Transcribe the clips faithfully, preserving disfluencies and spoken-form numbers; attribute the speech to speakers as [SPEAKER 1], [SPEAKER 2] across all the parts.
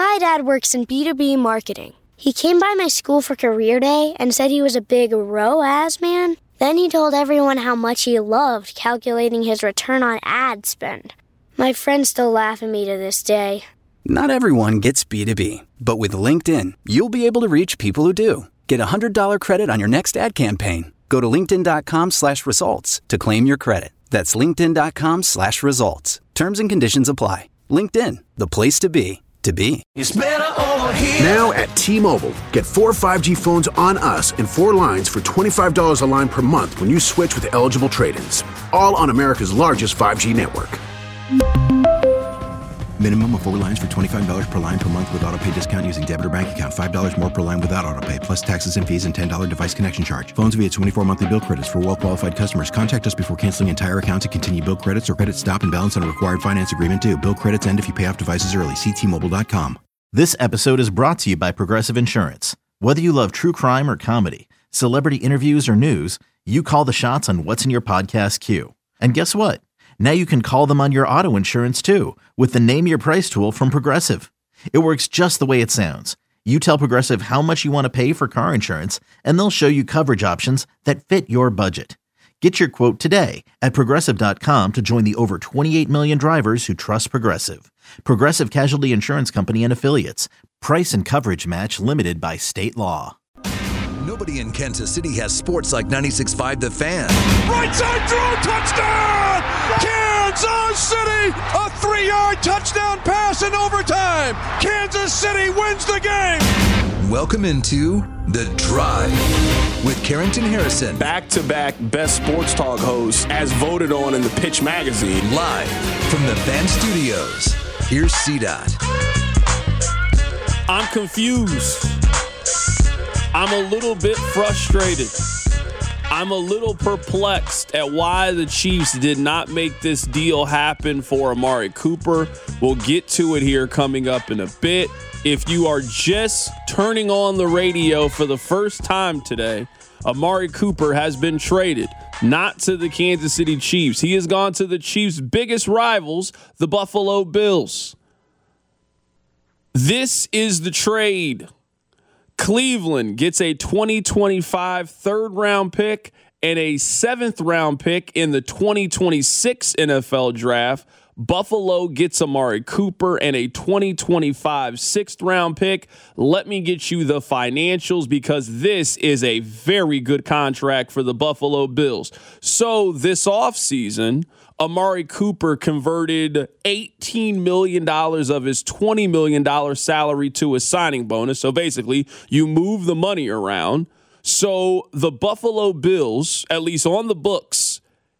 [SPEAKER 1] My dad works in B two B marketing. He came by my school for career day and said he was a big R O A S man. Then he told everyone how much he loved calculating his return on ad spend. My friends still laugh at me to this day.
[SPEAKER 2] Not everyone gets B two B, but with LinkedIn, you'll be able to reach people who do. Get a one hundred dollars credit on your next ad campaign. Go to linkedin.com slash results to claim your credit. That's linkedin.com slash results. Terms and conditions apply. LinkedIn, the place to be, to be.
[SPEAKER 3] It's better over here.
[SPEAKER 4] Now at T-Mobile, get four five G phones on us and four lines for twenty-five dollars a line per month when you switch with eligible trade-ins. All on America's largest five G network.
[SPEAKER 5] Minimum of four lines for twenty-five dollars per line per month with autopay discount using debit or bank account. five dollars more per line without autopay, plus taxes and fees and ten dollars device connection charge. Phones via twenty-four monthly bill credits for well-qualified customers. Contact us before canceling entire account to continue bill credits or credit stop and balance on required finance agreement due. Bill credits end if you pay off devices early. See T Mobile dot com.
[SPEAKER 6] This episode is brought to you by Progressive Insurance. Whether you love true crime or comedy, celebrity interviews or news, you call the shots on what's in your podcast queue. And guess what? Now you can call them on your auto insurance too with the Name Your Price tool from Progressive. It works just the way it sounds. You tell Progressive how much you want to pay for car insurance, and they'll show you coverage options that fit your budget. Get your quote today at Progressive dot com to join the over twenty-eight million drivers who trust Progressive. Progressive Casualty Insurance Company and Affiliates. Price and coverage match limited by state law.
[SPEAKER 7] Nobody in Kansas City has sports like ninety-six point five The Fan.
[SPEAKER 3] Right side throw, touchdown! Kansas City! A three-yard touchdown pass in overtime! Kansas City wins the game!
[SPEAKER 7] Welcome into The Drive with Carrington Harrison.
[SPEAKER 8] Back-to-back best sports talk hosts as voted on in the Pitch magazine.
[SPEAKER 7] Live from the Fan Studios. Here's C DOT.
[SPEAKER 8] I'm confused. I'm a little bit frustrated. I'm a little perplexed at why the Chiefs did not make this deal happen for Amari Cooper. We'll get to it here coming up in a bit. If you are just turning on the radio for the first time today, Amari Cooper has been traded, not to the Kansas City Chiefs. He has gone to the Chiefs' biggest rivals, the Buffalo Bills. This is the trade. Cleveland gets a twenty twenty-five third-round pick and a seventh-round pick in the twenty twenty-six N F L Draft. Buffalo gets Amari Cooper and a twenty twenty-five sixth-round pick. Let me get you the financials because this is a very good contract for the Buffalo Bills. So this offseason, Amari Cooper converted eighteen million dollars of his twenty million dollars salary to a signing bonus. So basically, you move the money around. So the Buffalo Bills, at least on the books,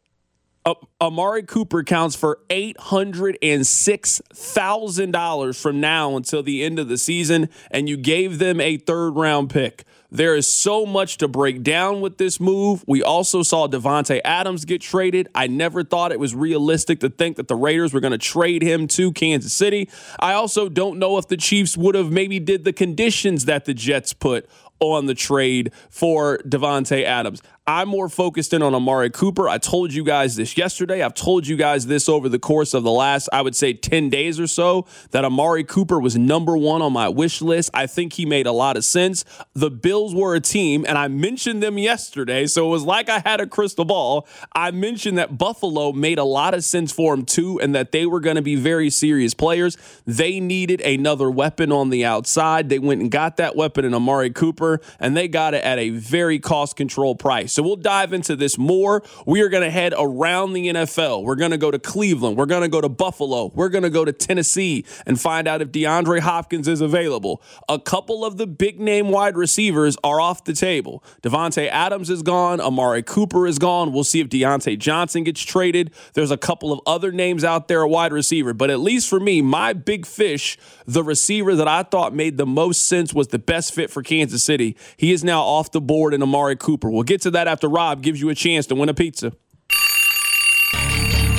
[SPEAKER 8] uh, Amari Cooper counts for eight hundred six thousand dollars from now until the end of the season, and you gave them a third-round pick. There is so much to break down with this move. We also saw Davante Adams get traded. I never thought it was realistic to think that the Raiders were going to trade him to Kansas City. I also don't know if the Chiefs would have maybe did the conditions that the Jets put on the trade for Davante Adams. I'm more focused in on Amari Cooper. I told you guys this yesterday. I've told you guys this over the course of the last, I would say, ten days or so, that Amari Cooper was number one on my wish list. I think he made a lot of sense. The Bills were a team, and I mentioned them yesterday, so it was like I had a crystal ball. I mentioned that Buffalo made a lot of sense for him too, and that they were going to be very serious players. They needed another weapon on the outside. They went and got that weapon in Amari Cooper, and they got it at a very cost-control price. So we'll dive into this more. We are going to head around the N F L. We're going to go to Cleveland. We're going to go to Buffalo. We're going to go to Tennessee and find out if DeAndre Hopkins is available. A couple of the big-name wide receivers are off the table. Davante Adams is gone. Amari Cooper is gone. We'll see if Deontay Johnson gets traded. There's a couple of other names out there, a wide receiver. But at least for me, my big fish, the receiver that I thought made the most sense, was the best fit for Kansas City. He is now off the board in Amari Cooper. We'll get to that after Rob gives you a chance to win a pizza.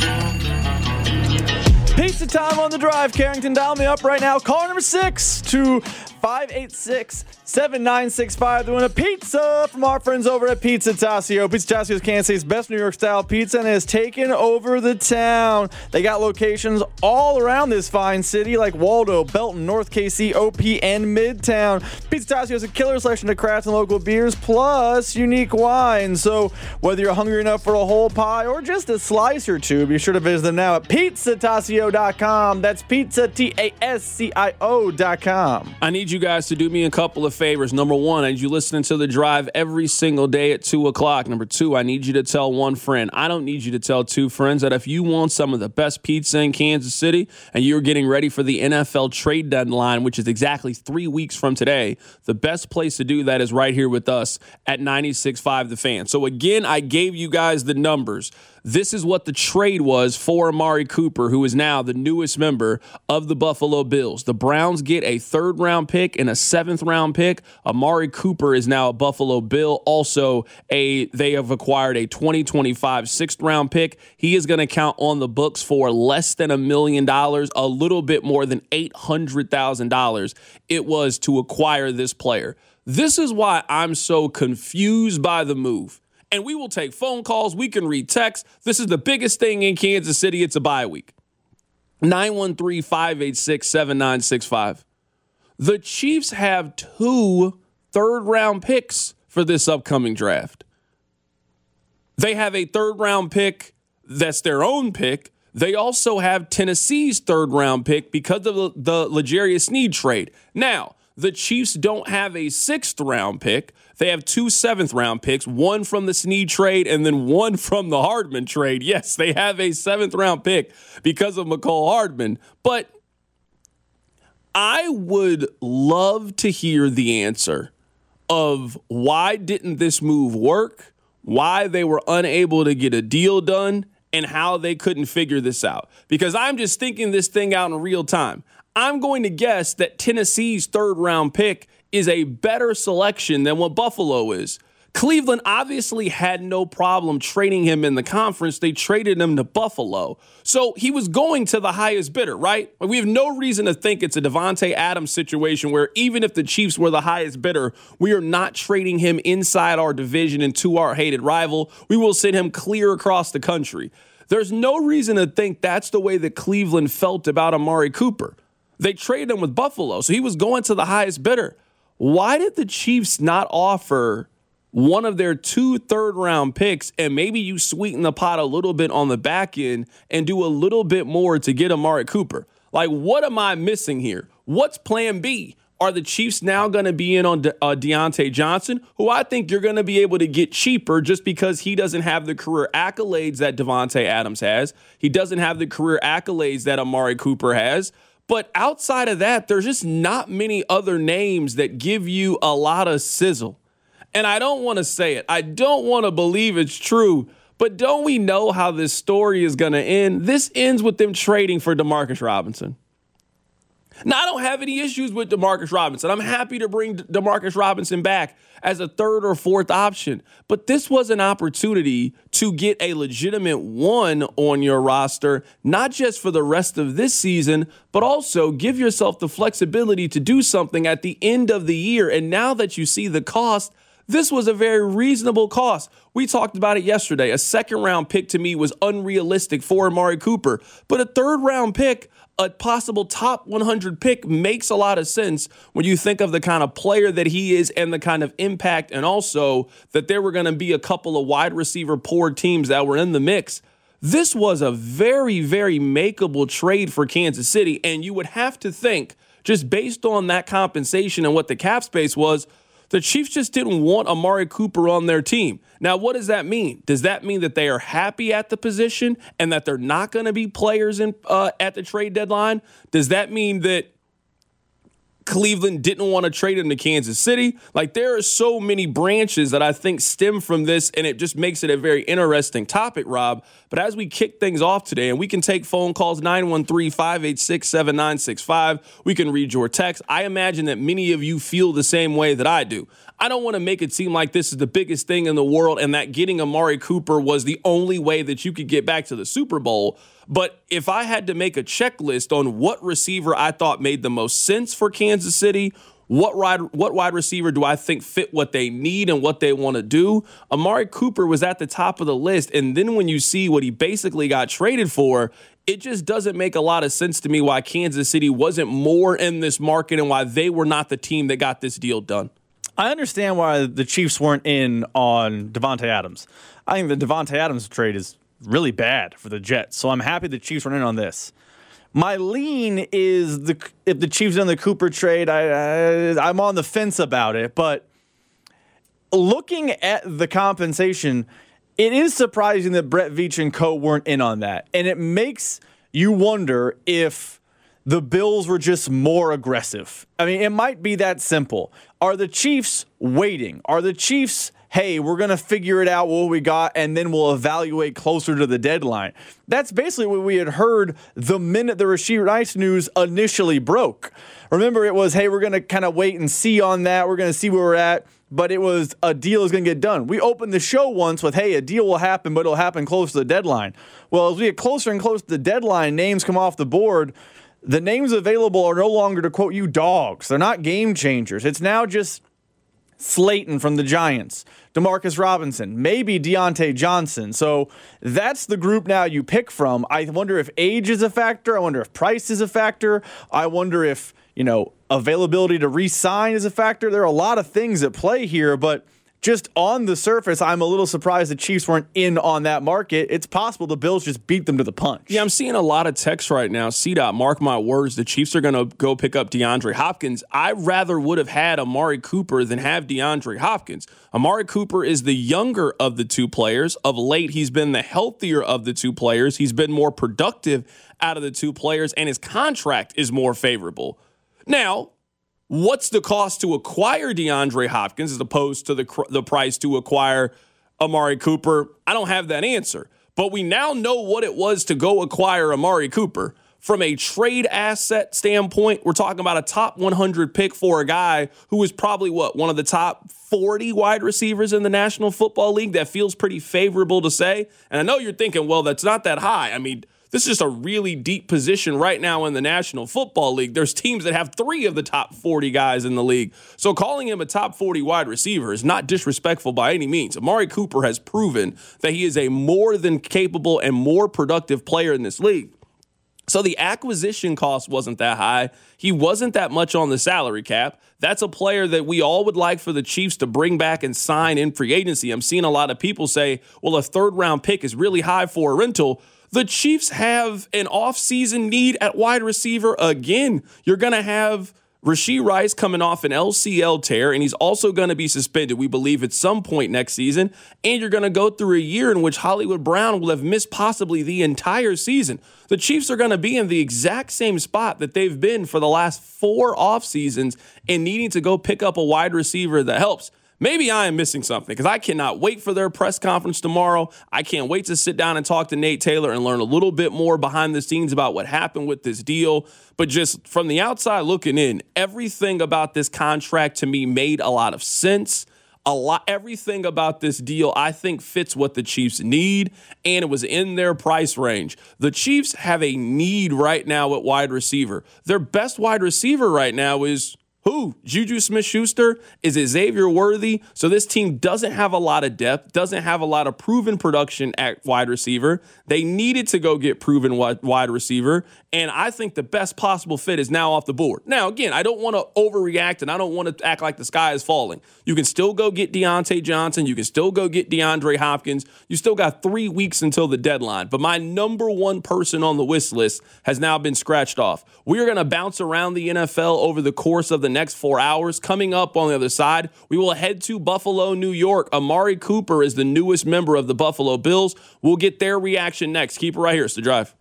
[SPEAKER 9] Pizza time on the drive. Carrington, dial me up right now. Caller number six to five eight six, seven nine six five. Doing a pizza from our friends over at Pizza Tassio. Pizza Tassio is Kansas City's best New York style pizza and has taken over the town. They got locations all around this fine city like Waldo, Belton, North K C, O P, and Midtown. Pizza Tassio has a killer selection of craft and local beers plus unique wines. So whether you're hungry enough for a whole pie or just a slice or two, be sure to visit them now at pizza tassio dot com. That's pizza, T A S C I O dot com.
[SPEAKER 8] I need you guys to do me a couple of favors. Number one, I need you listening to The Drive every single day at two o'clock. Number two, I need you to tell one friend. I don't need you to tell two friends that if you want some of the best pizza in Kansas City and you're getting ready for the N F L trade deadline, which is exactly three weeks from today, the best place to do that is right here with us at ninety-six point five The Fan. So again, I gave you guys the numbers. This is what the trade was for Amari Cooper, who is now the newest member of the Buffalo Bills. The Browns get a third-round pick and a seventh-round pick. Amari Cooper is now a Buffalo Bill. Also, a they have acquired a twenty twenty-five sixth-round pick. He is going to count on the books for less than a million dollars, a little bit more than eight hundred thousand dollars it was to acquire this player. This is why I'm so confused by the move. And we will take phone calls. We can read texts. This is the biggest thing in Kansas City. It's a bye week. nine one three, five eight six, seven nine six five. The Chiefs have two third-round picks for this upcoming draft. They have a third-round pick that's their own pick. They also have Tennessee's third-round pick because of the, the L'Jarius Sneed trade. Now, the Chiefs don't have a sixth-round pick. They have two seventh-round picks, one from the Sneed trade and then one from the Hardman trade. Yes, they have a seventh-round pick because of Mecole Hardman. But I would love to hear the answer of why didn't this move work, why they were unable to get a deal done, and how they couldn't figure this out. Because I'm just thinking this thing out in real time. I'm going to guess that Tennessee's third-round pick is a better selection than what Buffalo is. Cleveland obviously had no problem trading him in the conference. They traded him to Buffalo. So he was going to the highest bidder, right? We have no reason to think it's a Davante Adams situation where even if the Chiefs were the highest bidder, we are not trading him inside our division and to our hated rival. We will send him clear across the country. There's no reason to think that's the way that Cleveland felt about Amari Cooper. They traded him with Buffalo, so he was going to the highest bidder. Why did the Chiefs not offer one of their two third-round picks and maybe you sweeten the pot a little bit on the back end and do a little bit more to get Amari Cooper? Like, what am I missing here? What's plan B? Are the Chiefs now going to be in on De- uh, Deontay Johnson, who I think you're going to be able to get cheaper just because he doesn't have the career accolades that Davante Adams has. He doesn't have the career accolades that Amari Cooper has. But outside of that, there's just not many other names that give you a lot of sizzle. And I don't want to say it. I don't want to believe it's true. But don't we know how this story is going to end? This ends with them trading for Demarcus Robinson. Now, I don't have any issues with Demarcus Robinson. I'm happy to bring Demarcus Robinson back as a third or fourth option. But this was an opportunity to get a legitimate one on your roster, not just for the rest of this season, but also give yourself the flexibility to do something at the end of the year. And now that you see the cost, this was a very reasonable cost. We talked about it yesterday. A second-round pick to me was unrealistic for Amari Cooper. But a third-round pick, a possible top one hundred pick, makes a lot of sense when you think of the kind of player that he is and the kind of impact, and also that there were going to be a couple of wide receiver poor teams that were in the mix. This was a very, very makeable trade for Kansas City, and you would have to think, just based on that compensation and what the cap space was, the Chiefs just didn't want Amari Cooper on their team. Now, what does that mean? Does that mean that they are happy at the position and that they're not going to be players in uh, at the trade deadline? Does that mean that Cleveland didn't want to trade him to Kansas City? Like, there are so many branches that I think stem from this, and it just makes it a very interesting topic, Rob. But as we kick things off today, and we can take phone calls, nine one three, five eight six, seven nine six five. We can read your text. I imagine that many of you feel the same way that I do. I don't want to make it seem like this is the biggest thing in the world and that getting Amari Cooper was the only way that you could get back to the Super Bowl. But if I had to make a checklist on what receiver I thought made the most sense for Kansas City, What wide, what wide receiver do I think fit what they need and what they want to do? Amari Cooper was at the top of the list. And then when you see what he basically got traded for, it just doesn't make a lot of sense to me why Kansas City wasn't more in this market and why they were not the team that got this deal done.
[SPEAKER 9] I understand why the Chiefs weren't in on Davante Adams. I think the Davante Adams trade is really bad for the Jets, so I'm happy the Chiefs weren't in on this. My lean is the if the Chiefs done the Cooper trade, I, I I'm on the fence about it. But looking at the compensation, it is surprising that Brett Veach and co weren't in on that, and it makes you wonder if the Bills were just more aggressive. I mean, it might be that simple. Are the Chiefs waiting? Are the Chiefs, hey, we're going to figure it out what we got, and then we'll evaluate closer to the deadline? That's basically what we had heard the minute the Rashee Rice news initially broke. Remember, it was, hey, we're going to kind of wait and see on that. We're going to see where we're at. But it was a deal is going to get done. We opened the show once with, hey, a deal will happen, but it'll happen close to the deadline. Well, as we get closer and closer to the deadline, names come off the board. The names available are no longer, to quote you, dogs. They're not game changers. It's now just Slayton from the Giants, Demarcus Robinson, maybe Deontay Johnson. So that's the group now you pick from. I wonder if age is a factor. I wonder if price is a factor. I wonder if, you know, availability to re-sign is a factor. There are a lot of things at play here, but just on the surface, I'm a little surprised the Chiefs weren't in on that market. It's possible the Bills just beat them to the punch.
[SPEAKER 8] Yeah, I'm seeing a lot of text right now. C-Dot, mark my words, the Chiefs are going to go pick up DeAndre Hopkins. I rather would have had Amari Cooper than have DeAndre Hopkins. Amari Cooper is the younger of the two players. Of late, he's been the healthier of the two players. He's been more productive out of the two players, and his contract is more favorable. Now, what's the cost to acquire DeAndre Hopkins as opposed to the the price to acquire Amari Cooper? I don't have that answer. But we now know what it was to go acquire Amari Cooper. From a trade asset standpoint, we're talking about a top one hundred pick for a guy who is probably, what, one of the top forty wide receivers in the National Football League. That feels pretty favorable to say. And I know you're thinking, well, that's not that high. I mean, this is just a really deep position right now in the National Football League. There's teams that have three of the top forty guys in the league. So calling him a top forty wide receiver is not disrespectful by any means. Amari Cooper has proven that he is a more than capable and more productive player in this league. So the acquisition cost wasn't that high. He wasn't that much on the salary cap. That's a player that we all would like for the Chiefs to bring back and sign in free agency. I'm seeing a lot of people say, well, a third round pick is really high for a rental. The Chiefs have an offseason need at wide receiver again. You're going to have Rashee Rice coming off an L C L tear, and he's also going to be suspended, we believe, at some point next season. And you're going to go through a year in which Hollywood Brown will have missed possibly the entire season. The Chiefs are going to be in the exact same spot that they've been for the last four off seasons and needing to go pick up a wide receiver that helps. Maybe I am missing something because I cannot wait for their press conference tomorrow. I can't wait to sit down and talk to Nate Taylor and learn a little bit more behind the scenes about what happened with this deal. But just from the outside looking in, everything about this contract to me made a lot of sense. A lot, everything about this deal, I think, fits what the Chiefs need, and it was in their price range. The Chiefs have a need right now at wide receiver. Their best wide receiver right now is who? Juju Smith-Schuster? Is it Xavier Worthy? So this team doesn't have a lot of depth, doesn't have a lot of proven production at wide receiver. They needed to go get proven wide receiver, and I think the best possible fit is now off the board. Now, again, I don't want to overreact, and I don't want to act like the sky is falling. You can still go get Deontay Johnson. You can still go get DeAndre Hopkins. You still got three weeks until the deadline. But my number one person on the wish list has now been scratched off. We are going to bounce around the N F L over the course of the next four hours. Coming up on the other side, we will head to Buffalo, New York. Amari Cooper is the newest member of the Buffalo Bills. We'll get their reaction next. Keep it right here. It's The Drive.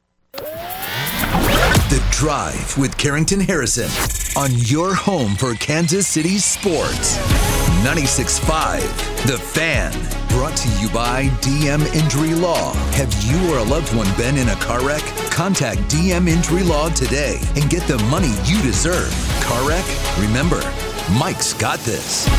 [SPEAKER 7] The Drive with Carrington Harrison on your home for Kansas City sports. ninety-six point five The Fan. Brought to you by D M Injury Law. Have you or a loved one been in a car wreck? Contact D M Injury Law today and get the money you deserve. Car wreck? Remember, Mike's got this.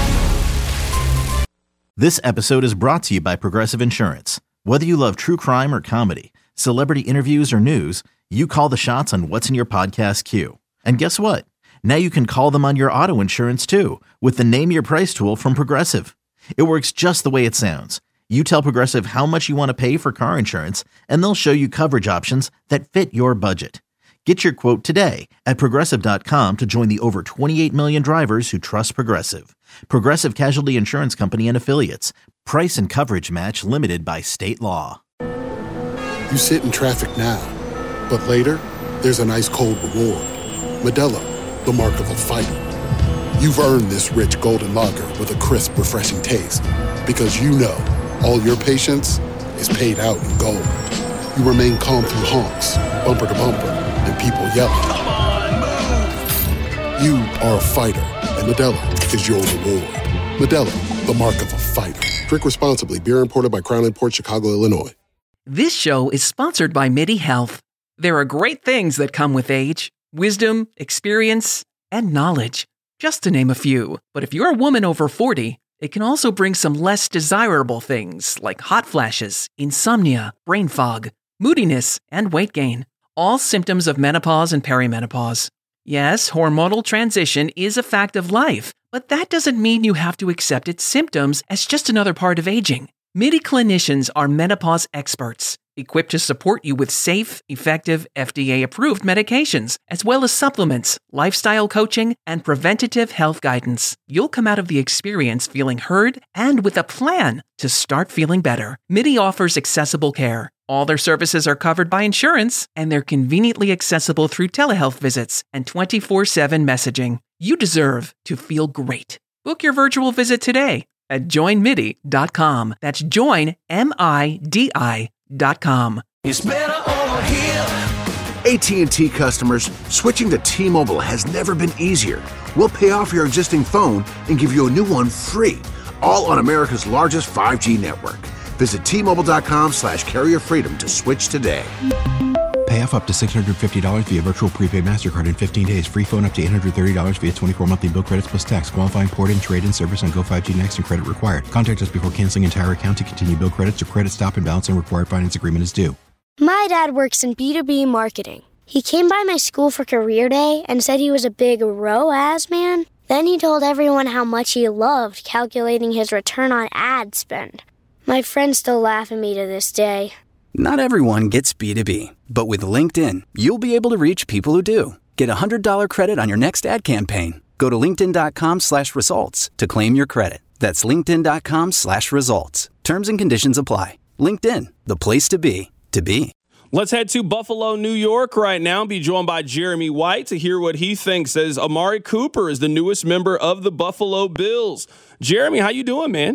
[SPEAKER 6] This episode is brought to you by Progressive Insurance. Whether you love true crime or comedy, celebrity interviews or news, you call the shots on what's in your podcast queue. And guess what? Now you can call them on your auto insurance too with the Name Your Price tool from Progressive. It works just the way it sounds. You tell Progressive how much you want to pay for car insurance, and they'll show you coverage options that fit your budget. Get your quote today at Progressive dot com to join the over twenty-eight million drivers who trust Progressive. Progressive Casualty Insurance Company and Affiliates. Price and coverage match limited by state law.
[SPEAKER 10] You sit in traffic now, but later, there's an ice-cold reward. Modelo, the mark of a fighter. You've earned this rich golden lager with a crisp, refreshing taste. Because you know, all your patience is paid out in gold. You remain calm through honks, bumper to bumper, and people yelling. Come on, move! You are a fighter, and Modelo is your reward. Modelo, the mark of a fighter. Drink responsibly. Beer imported by Crown Imports, Chicago, Illinois.
[SPEAKER 11] This show is sponsored by MIDI Health. There are great things that come with age. Wisdom, experience, and knowledge, just to name a few. But if you're a woman over forty, it can also bring some less desirable things like hot flashes, insomnia, brain fog, moodiness, and weight gain. All symptoms of menopause and perimenopause. Yes, hormonal transition is a fact of life, but that doesn't mean you have to accept its symptoms as just another part of aging. MIDI clinicians are menopause experts, equipped to support you with safe, effective, F D A-approved medications, as well as supplements, lifestyle coaching, and preventative health guidance. You'll come out of the experience feeling heard and with a plan to start feeling better. MIDI offers accessible care. All their services are covered by insurance, and they're conveniently accessible through telehealth visits and twenty-four seven messaging. You deserve to feel great. Book your virtual visit today at join midi dot com. That's join, M I D I dot com.
[SPEAKER 3] It's better over here.
[SPEAKER 4] A T and T customers, switching to T-Mobile has never been easier. We'll pay off your existing phone and give you a new one free, all on America's largest five G network. Visit T Mobile dot com slash carrier freedom to switch today.
[SPEAKER 5] Pay off up to six hundred fifty dollars via virtual prepaid MasterCard in fifteen days. Free phone up to eight hundred thirty dollars via twenty-four monthly bill credits plus tax. Qualifying port and trade-in service on Go five G Next and credit required. Contact us before canceling entire account to continue bill credits or credit stop and balance and required finance agreement is due.
[SPEAKER 1] My dad works in B two B marketing. He came by my school for career day and said he was a big R O A S man. Then he told everyone how much he loved calculating his return on ad spend. My friends still laugh at me to this day.
[SPEAKER 2] Not everyone gets B two B, but with LinkedIn, you'll be able to reach people who do. Get a one hundred dollars credit on your next ad campaign. Go to linkedin dot com slash results to claim your credit. That's linkedin dot com slash results. Terms and conditions apply. LinkedIn, the place to be, to be.
[SPEAKER 8] Let's head to Buffalo, New York right now and be joined by Jeremy White to hear what he thinks as Amari Cooper is the newest member of the Buffalo Bills. Jeremy, how you doing, man?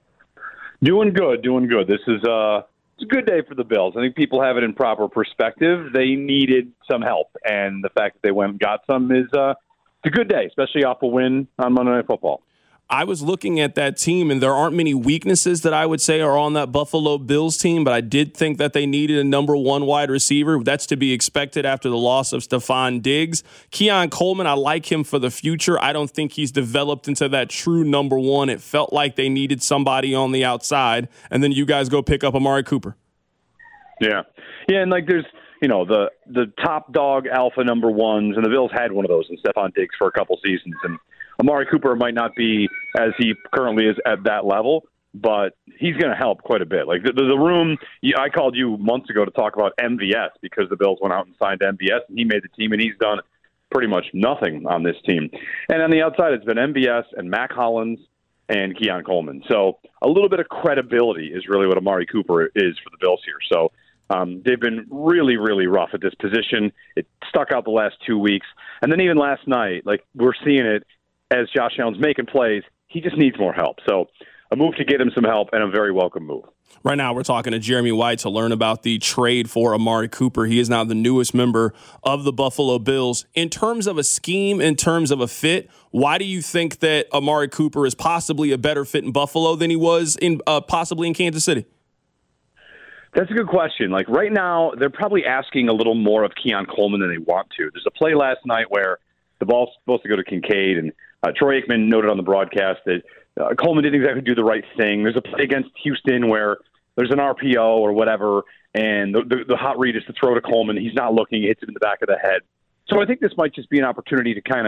[SPEAKER 12] Doing good, doing good. This is uh, it's a good day for the Bills. I think people have it in proper perspective. They needed some help, and the fact that they went and got some is uh, it's a good day, especially off a win on Monday Night Football.
[SPEAKER 8] I was looking at that team, and there aren't many weaknesses that I would say are on that Buffalo Bills team, but I did think that they needed a number one wide receiver. That's to be expected after the loss of Stephon Diggs. Keon Coleman, I like him for the future. I don't think he's developed into that true number one. It felt like they needed somebody on the outside, and then you guys go pick up Amari Cooper.
[SPEAKER 12] Yeah. Yeah, and like there's, you know, the, the top dog alpha number ones, and the Bills had one of those in Stephon Diggs for a couple seasons, and Amari Cooper might not be as he currently is at that level, but he's going to help quite a bit. Like the, the room, I called you months ago to talk about M V S because the Bills went out and signed M V S, and he made the team, and he's done pretty much nothing on this team. And on the outside, it's been M V S and Mac Hollins and Keon Coleman. So a little bit of credibility is really what Amari Cooper is for the Bills here. So um, they've been really, really rough at this position. It stuck out the last two weeks. And then even last night, like we're seeing it, as Josh Allen's making plays, he just needs more help. So a move to get him some help and a very welcome move.
[SPEAKER 8] Right now we're talking to Jeremy White to learn about the trade for Amari Cooper. He is now the newest member of the Buffalo Bills. In terms of a scheme, in terms of a fit, why do you think that Amari Cooper is possibly a better fit in Buffalo than he was in uh, possibly in Kansas City?
[SPEAKER 12] That's a good question. Like right now, they're probably asking a little more of Keon Coleman than they want to. There's a play last night where the ball's supposed to go to Kincaid, and uh, Troy Aikman noted on the broadcast that uh, Coleman didn't exactly do the right thing. There's a play against Houston where there's an R P O or whatever, and the, the, the hot read is to throw to Coleman. He's not looking. He hits him in the back of the head. So I think this might just be an opportunity to kind of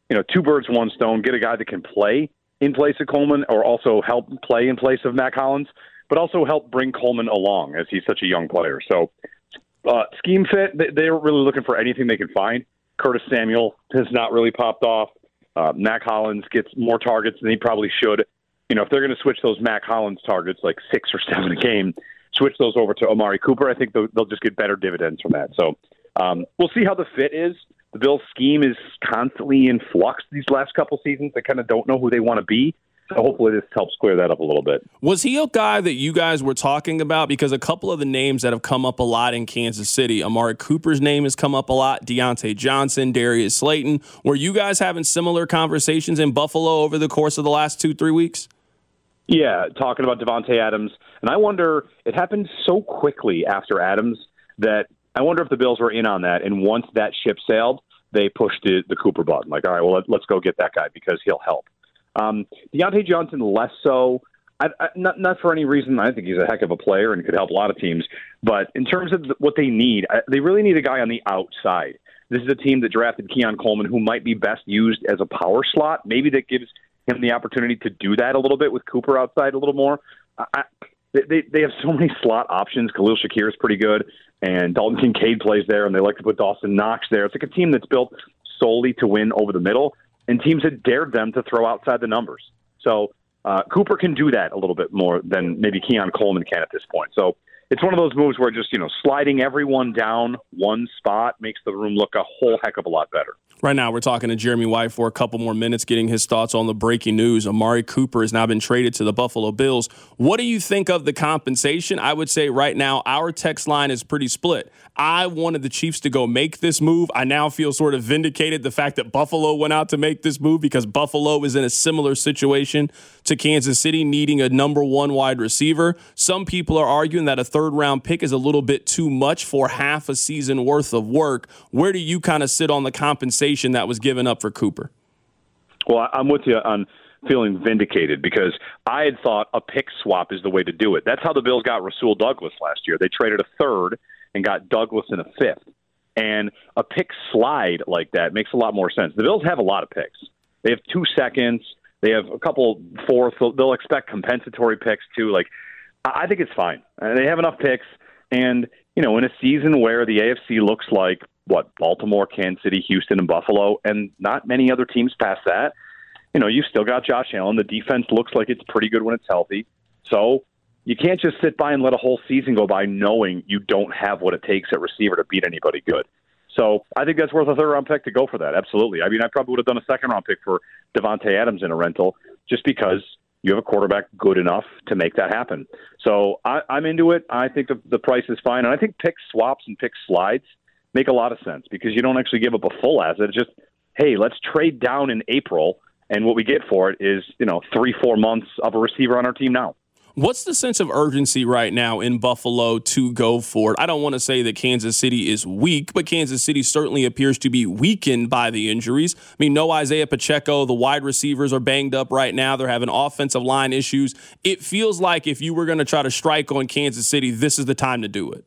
[SPEAKER 12] you know, two birds, one stone, get a guy that can play in place of Coleman or also help play in place of Mack Hollins, but also help bring Coleman along as he's such a young player. So uh, scheme fit, they're really looking for anything they can find. Curtis Samuel has not really popped off. Uh, Mack Hollins gets more targets than he probably should. You know, if they're going to switch those Mack Hollins targets, like six or seven a game, switch those over to Amari Cooper, I think they'll, they'll just get better dividends from that. So um, we'll see how the fit is. The Bills' scheme is constantly in flux these last couple seasons. They kind of don't know who they want to be. So hopefully this helps clear that up a little bit.
[SPEAKER 8] Was he a guy that you guys were talking about? Because a couple of the names that have come up a lot in Kansas City, Amari Cooper's name has come up a lot, Deontay Johnson, Darius Slayton. Were you guys having similar conversations in Buffalo over the course of the last two, three weeks?
[SPEAKER 12] Yeah, talking about Davante Adams. And I wonder, it happened so quickly after Adams that I wonder if the Bills were in on that. And once that ship sailed, they pushed the, the Cooper button. Like, all right, well, let, let's go get that guy because he'll help. Um, Deontay Johnson less so, I, I, not not for any reason. I think he's a heck of a player and could help a lot of teams. But in terms of what they need, I, they really need a guy on the outside. This is a team that drafted Keon Coleman, who might be best used as a power slot. Maybe that gives him the opportunity to do that a little bit with Cooper outside a little more. I, they they have so many slot options. Khalil Shakir is pretty good, and Dalton Kincaid plays there, and they like to put Dawson Knox there. It's like a team that's built solely to win over the middle. And teams had dared them to throw outside the numbers. So uh, Cooper can do that a little bit more than maybe Keon Coleman can at this point. So it's one of those moves where just, you know, sliding everyone down one spot makes the room look a whole heck of a lot better.
[SPEAKER 8] Right now, we're talking to Jeremy White for a couple more minutes, getting his thoughts on the breaking news. Amari Cooper has now been traded to the Buffalo Bills. What do you think of the compensation? I would say right now, our text line is pretty split. I wanted the Chiefs to go make this move. I now feel sort of vindicated the fact that Buffalo went out to make this move because Buffalo is in a similar situation to Kansas City, needing a number one wide receiver. Some people are arguing that a third-round pick is a little bit too much for half a season worth of work. Where do you kind of sit on the compensation that was given up for Cooper?
[SPEAKER 12] Well, I'm with you on feeling vindicated because I had thought a pick swap is the way to do it. That's how the Bills got Rasul Douglas last year. They traded a third and got Douglas in a fifth. And a pick slide like that makes a lot more sense. The Bills have a lot of picks. They have two seconds. They have a couple fourths. They'll expect compensatory picks too. Like, I think it's fine. They have enough picks. And, you know, in a season where the A F C looks like, what, Baltimore, Kansas City, Houston, and Buffalo, and not many other teams past that, you know, you've still got Josh Allen. The defense looks like it's pretty good when it's healthy. So you can't just sit by and let a whole season go by knowing you don't have what it takes at receiver to beat anybody good. So I think that's worth a third-round pick to go for that, absolutely. I mean, I probably would have done a second-round pick for Davante Adams in a rental just because you have a quarterback good enough to make that happen. So I, I'm into it. I think the, the price is fine. And I think pick swaps and pick slides make a lot of sense because you don't actually give up a full asset. It's just, hey, let's trade down in April, and what we get for it is, you know, three, four months of a receiver on our team now.
[SPEAKER 8] What's the sense of urgency right now in Buffalo to go for it? I don't want to say that Kansas City is weak, but Kansas City certainly appears to be weakened by the injuries. I mean, no Isaiah Pacheco. The wide receivers are banged up right now. They're having offensive line issues. It feels like if you were going to try to strike on Kansas City, this is the time to do it.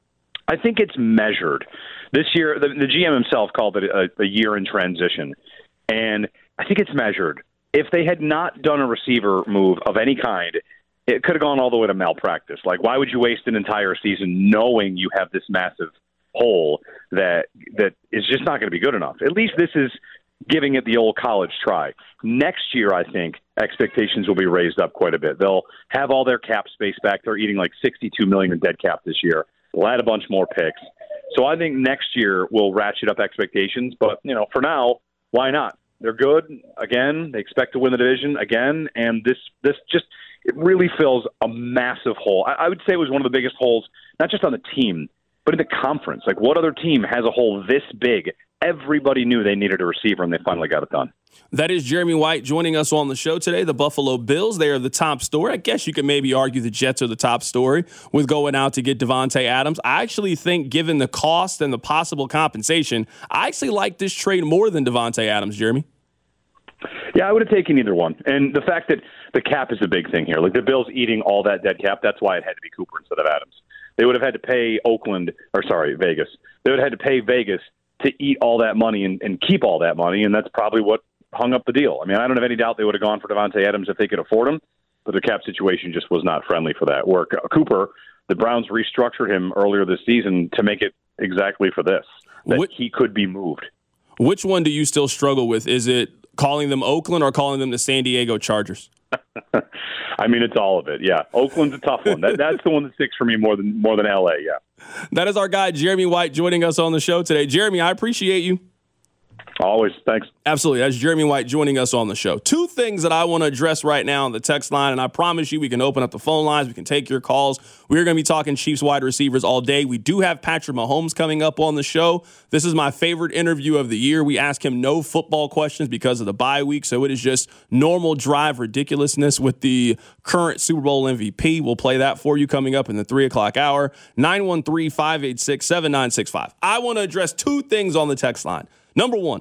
[SPEAKER 12] I think it's measured. This year, the, the G M himself called it a, a year in transition, and I think it's measured. If they had not done a receiver move of any kind, it could have gone all the way to malpractice. Like, why would you waste an entire season knowing you have this massive hole that that is just not going to be good enough? At least this is giving it the old college try. Next year, I think, expectations will be raised up quite a bit. They'll have all their cap space back. They're eating like sixty-two million dollars in dead cap this year. They'll add a bunch more picks. So I think next year will ratchet up expectations. But, you know, for now, why not? They're good. Again, they expect to win the division again. And this this just – it really fills a massive hole. I, I would say it was one of the biggest holes, not just on the team, but in the conference. Like, what other team has a hole this big? Everybody knew they needed a receiver, and they finally got it done.
[SPEAKER 8] That is Jeremy White joining us on the show today. The Buffalo Bills, they are the top story. I guess you could maybe argue the Jets are the top story with going out to get Davante Adams. I actually think, given the cost and the possible compensation, I actually like this trade more than Davante Adams, Jeremy.
[SPEAKER 12] Yeah, I would have taken either one. And the fact that the cap is a big thing here. Like, the Bills eating all that dead cap, that's why it had to be Cooper instead of Adams. They would have had to pay Oakland, or sorry, Vegas. They would have had to pay Vegas to eat all that money and, and keep all that money, and that's probably what hung up the deal. I mean, I don't have any doubt they would have gone for Davante Adams if they could afford him, but their cap situation just was not friendly for that. Where Cooper, the Browns restructured him earlier this season to make it exactly for this, that Which, he could be moved.
[SPEAKER 8] Which one do you still struggle with? Is it calling them Oakland or calling them the San Diego Chargers?
[SPEAKER 12] I mean, it's all of it. Yeah, Oakland's a tough one. That, that's the one that sticks for me more than more than L A. Yeah,
[SPEAKER 8] that is our guy Jeremy White joining us on the show today. Jeremy, I appreciate you.
[SPEAKER 12] Always. Thanks.
[SPEAKER 8] Absolutely. That's Jeremy White joining us on the show. Two things that I want to address right now on the text line, and I promise you we can open up the phone lines. We can take your calls. We're going to be talking Chiefs wide receivers all day. We do have Patrick Mahomes coming up on the show. This is my favorite interview of the year. We ask him no football questions because of the bye week, so it is just normal drive ridiculousness with the current Super Bowl M V P. We'll play that for you coming up in the three o'clock hour. nine one three, five eight six, seven nine six five. I want to address two things on the text line. Number one,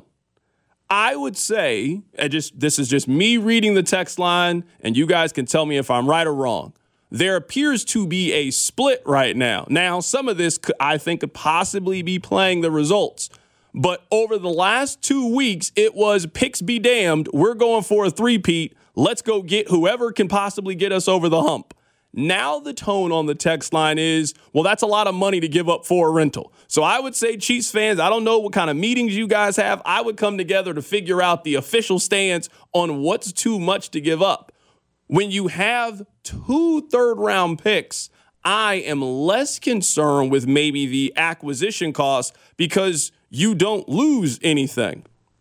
[SPEAKER 8] I would say, and just this is just me reading the text line, and you guys can tell me if I'm right or wrong. There appears to be a split right now. Now, some of this could, I think could possibly be playing the results. But over the last two weeks, it was picks be damned. We're going for a three-peat. Let's go get whoever can possibly get us over the hump. Now the tone on the text line is, well, that's a lot of money to give up for a rental. So I would say, Chiefs fans, I don't know what kind of meetings you guys have. I would come together to figure out the official stance on what's too much to give up. When you have two third-round picks, I am less concerned with maybe the acquisition cost because you don't lose anything.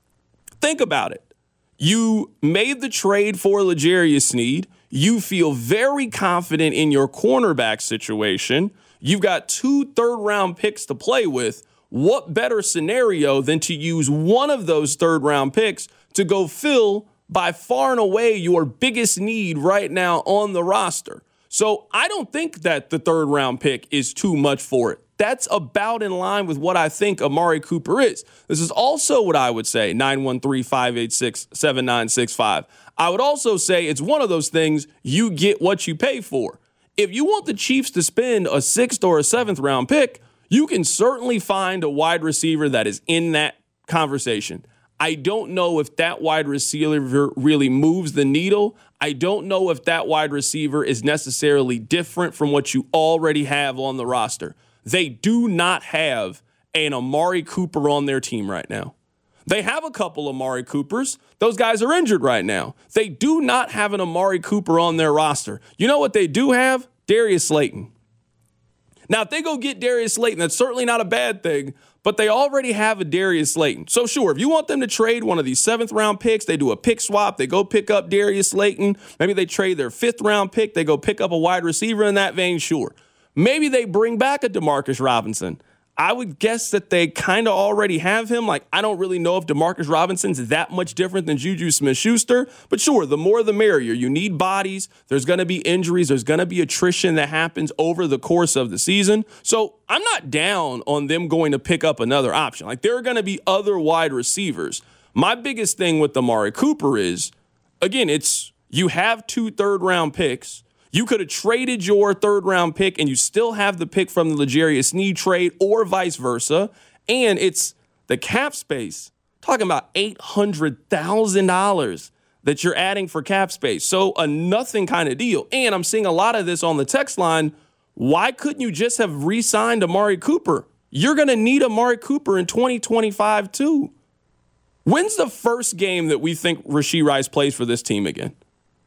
[SPEAKER 8] Think about it. You made the trade for L'Jarius Sneed. You feel very confident in your cornerback situation. You've got two third-round picks to play with. What better scenario than to use one of those third-round picks to go fill by far and away your biggest need right now on the roster? So I don't think that the third-round pick is too much for it. That's about in line with what I think Amari Cooper is. This is also what I would say, nine one three, five eight six, seven nine six five. I would also say it's one of those things you get what you pay for. If you want the Chiefs to spend a sixth or a seventh round pick, you can certainly find a wide receiver that is in that conversation. I don't know if that wide receiver really moves the needle. I don't know if that wide receiver is necessarily different from what you already have on the roster. They do not have an Amari Cooper on their team right now. They have a couple Amari Coopers. Those guys are injured right now. They do not have an Amari Cooper on their roster. You know what they do have? Darius Slayton. Now, if they go get Darius Slayton, that's certainly not a bad thing, but they already have a Darius Slayton. So sure, if you want them to trade one of these seventh round picks, they do a pick swap, they go pick up Darius Slayton. Maybe they trade their fifth round pick, they go pick up a wide receiver in that vein, sure. Maybe they bring back a DeMarcus Robinson. I would guess that they kind of already have him. Like, I don't really know if DeMarcus Robinson's that much different than Juju Smith-Schuster. But sure, the more the merrier. You need bodies. There's going to be injuries. There's going to be attrition that happens over the course of the season. So I'm not down on them going to pick up another option. Like, there are going to be other wide receivers. My biggest thing with Amari Cooper is, again, it's you have two third-round picks. You could have traded your third-round pick and you still have the pick from the L'Jarius Sneed trade or vice versa. And it's the cap space. Talking about eight hundred thousand dollars that you're adding for cap space. So a nothing kind of deal. And I'm seeing a lot of this on the text line. Why couldn't you just have re-signed Amari Cooper? You're going to need Amari Cooper in twenty twenty-five too. When's the first game that we think Rashee Rice plays for this team again?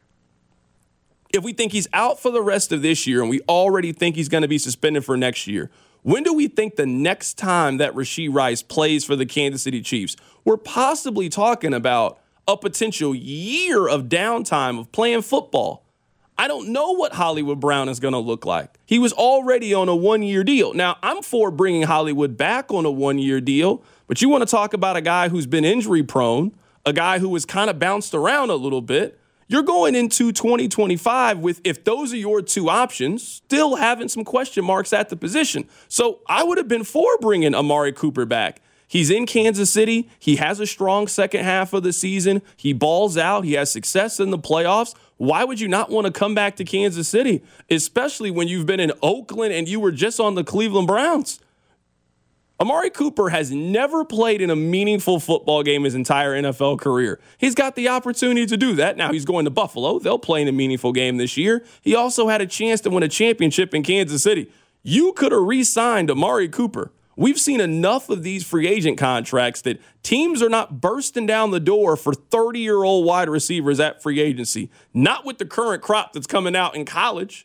[SPEAKER 8] If we think he's out for the rest of this year and we already think he's going to be suspended for next year, when do we think the next time that Rashee Rice plays for the Kansas City Chiefs? We're possibly talking about a potential year of downtime of playing football. I don't know what Hollywood Brown is going to look like. He was already on a one-year deal. Now, I'm for bringing Hollywood back on a one-year deal, but you want to talk about a guy who's been injury-prone, a guy who has kind of bounced around a little bit. You're going into twenty twenty-five with, if those are your two options, still having some question marks at the position. So I would have been for bringing Amari Cooper back. He's in Kansas City. He has a strong second half of the season. He balls out. He has success in the playoffs. Why would you not want to come back to Kansas City, especially when you've been in Oakland and you were just on the Cleveland Browns? Amari Cooper has never played in a meaningful football game his entire N F L career. He's got the opportunity to do that. Now he's going to Buffalo. They'll play in a meaningful game this year. He also had a chance to win a championship in Kansas City. You could have re-signed Amari Cooper. We've seen enough of these free agent contracts that teams are not bursting down the door for thirty-year-old wide receivers at free agency. Not with the current crop that's coming out in college.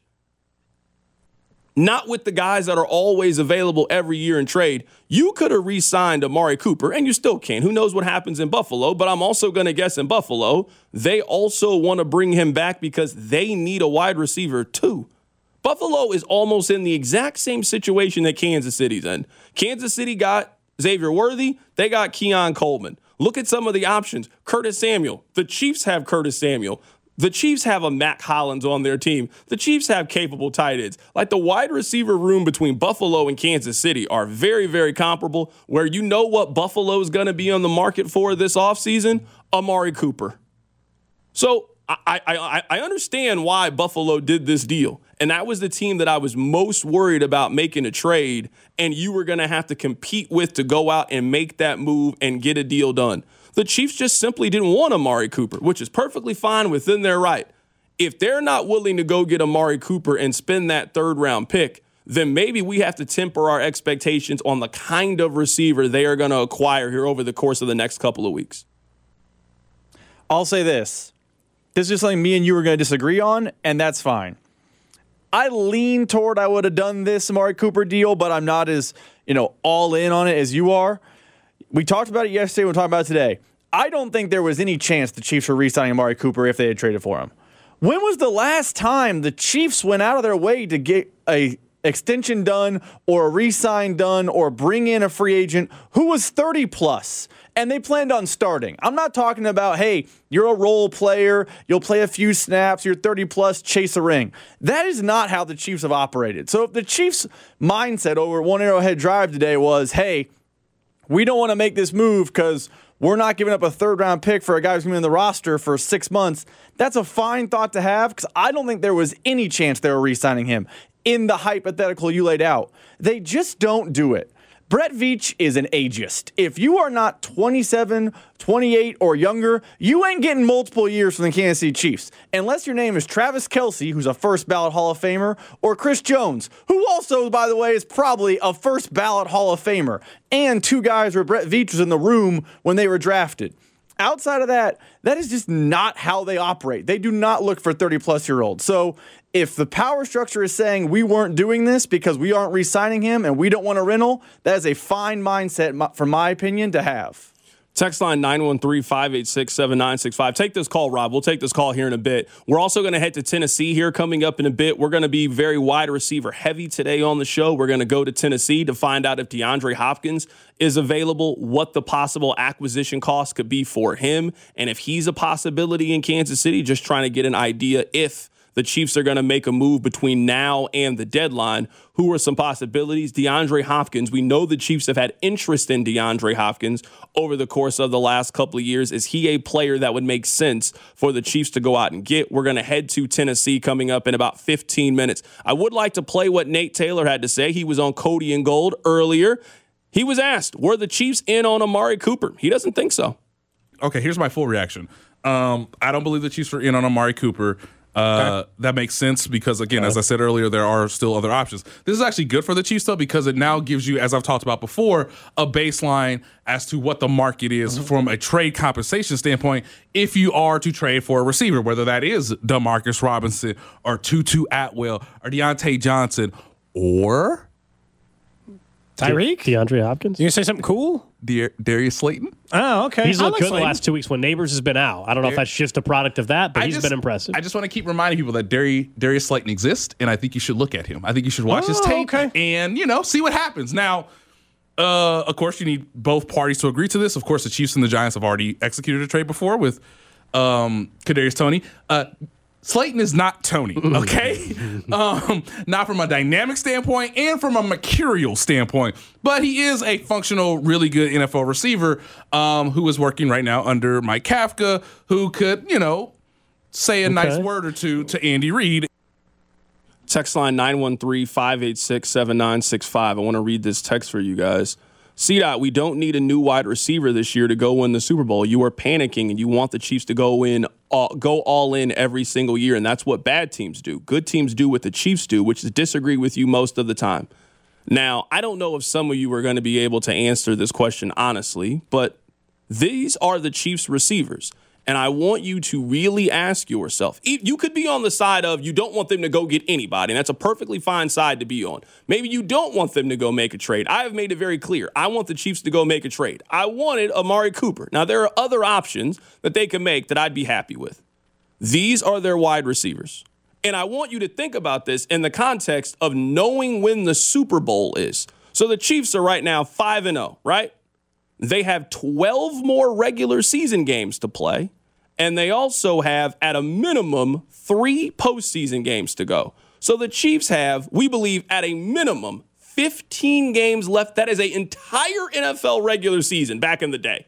[SPEAKER 8] Not with the guys that are always available every year in trade. You could have re-signed Amari Cooper, and you still can. Who knows what happens in Buffalo, but I'm also going to guess in Buffalo, they also want to bring him back because they need a wide receiver too. Buffalo is almost in the exact same situation that Kansas City's in. Kansas City got Xavier Worthy. They got Keon Coleman. Look at some of the options. Curtis Samuel. The Chiefs have Curtis Samuel. The Chiefs have a Mac Hollins on their team. The Chiefs have capable tight ends. Like the wide receiver room between Buffalo and Kansas City are very, very comparable, where you know what Buffalo is going to be on the market for this offseason? Amari Cooper. So I, I, I understand why Buffalo did this deal. And that was the team that I was most worried about making a trade, and you were going to have to compete with to go out and make that move and get a deal done. The Chiefs just simply didn't want Amari Cooper, which is perfectly fine within their right. If they're not willing to go get Amari Cooper and spend that third round pick, then maybe we have to temper our expectations on the kind of receiver they are going to acquire here over the course of the next couple of weeks.
[SPEAKER 9] I'll say this. This is just something me and you are going to disagree on, and that's fine. I lean toward I would have done this Amari Cooper deal, but I'm not as, you know, all in on it as you are. We talked about it yesterday. We're talking about it today. I don't think there was any chance the Chiefs were re-signing Amari Cooper if they had traded for him. When was the last time the Chiefs went out of their way to get a extension done or a re-sign done or bring in a free agent who was thirty plus and they planned on starting? I'm not talking about, hey, you're a role player, you'll play a few snaps, you're thirty plus, chase a ring. That is not how the Chiefs have operated. So if the Chiefs' mindset over One Arrowhead Drive today was, hey, we don't want to make this move because we're not giving up a third-round pick for a guy who's going to be in the roster for six months, that's a fine thought to have because I don't think there was any chance they were re-signing him in the hypothetical you laid out. They just don't do it. Brett Veach is an ageist. If you are not twenty-seven, twenty-eight, or younger, you ain't getting multiple years from the Kansas City Chiefs. Unless your name is Travis Kelce, who's a first-ballot Hall of Famer, or Chris Jones, who also, by the way, is probably a first-ballot Hall of Famer, and two guys where Brett Veach was in the room when they were drafted. Outside of that, that is just not how they operate. They do not look for thirty-plus-year-olds. So if the power structure is saying we weren't doing this because we aren't re-signing him and we don't want a rental, that is a fine mindset, from my opinion, to have.
[SPEAKER 8] Text line nine one three, five eight six, seven nine six five. Take this call, Rob. We'll take this call here in a bit. We're also going to head to Tennessee here coming up in a bit. We're going to be very wide receiver heavy today on the show. We're going to go to Tennessee to find out if DeAndre Hopkins is available, what the possible acquisition cost could be for him, and if he's a possibility in Kansas City, just trying to get an idea if the Chiefs are going to make a move between now and the deadline. Who are some possibilities? DeAndre Hopkins. We know the Chiefs have had interest in DeAndre Hopkins over the course of the last couple of years. Is he a player that would make sense for the Chiefs to go out and get? We're going to head to Tennessee coming up in about fifteen minutes. I would like to play what Nate Taylor had to say. He was on Cody and Gold earlier. He was asked, were the Chiefs in on Amari Cooper? He doesn't think so.
[SPEAKER 13] Okay, here's my full reaction. Um, I don't believe the Chiefs are in on Amari Cooper. Uh, okay. That makes sense because, again, as I said earlier, there are still other options. This is actually good for the Chiefs, though, because it now gives you, as I've talked about before, a baseline as to what the market is mm-hmm. from a trade compensation standpoint if you are to trade for a receiver, whether that is Demarcus Robinson or Tutu Atwell or Deontay Johnson or
[SPEAKER 14] Tyreek? DeAndre Hopkins. You going to say something cool?
[SPEAKER 13] Dar- Darius Slayton.
[SPEAKER 14] Oh, okay.
[SPEAKER 15] He's looked
[SPEAKER 14] like
[SPEAKER 15] good
[SPEAKER 14] Slayton.
[SPEAKER 15] the last two weeks when Neighbors has been out. I don't know Dar- if that's just a product of that, but
[SPEAKER 13] I
[SPEAKER 15] he's
[SPEAKER 13] just,
[SPEAKER 15] been impressive.
[SPEAKER 13] I just want to keep reminding people that Dar- Darius Slayton exists, and I think you should look at him. I think you should watch
[SPEAKER 14] oh,
[SPEAKER 13] his tape
[SPEAKER 14] okay.
[SPEAKER 13] and, you know, see what happens. Now, uh, of course, you need both parties to agree to this. Of course, the Chiefs and the Giants have already executed a trade before with um, Kadarius Toney. Uh, Slayton is not Tony, okay? um, not from a dynamic standpoint and from a mercurial standpoint, but he is a functional, really good N F L receiver um, who is working right now under Mike Kafka, who could, you know, say a okay. nice word or two to Andy Reid.
[SPEAKER 8] Text line nine one three, five eight six, seven nine six five. I want to read this text for you guys. C-Dot, we don't need a new wide receiver this year to go win the Super Bowl. You are panicking and you want the Chiefs to go in, uh, go all in every single year, and that's what bad teams do. Good teams do what the Chiefs do, which is disagree with you most of the time. Now, I don't know if some of you are going to be able to answer this question honestly, but these are the Chiefs receivers. And I want you to really ask yourself, you could be on the side of you don't want them to go get anybody, and that's a perfectly fine side to be on. Maybe you don't want them to go make a trade. I have made it very clear. I want the Chiefs to go make a trade. I wanted Amari Cooper. Now, there are other options that they can make that I'd be happy with. These are their wide receivers. And I want you to think about this in the context of knowing when the Super Bowl is. So the Chiefs are right now five and oh, right? They have twelve more regular season games to play, and they also have, at a minimum, three postseason games to go. So the Chiefs have, we believe, at a minimum, fifteen games left. That is an entire N F L regular season back in the day.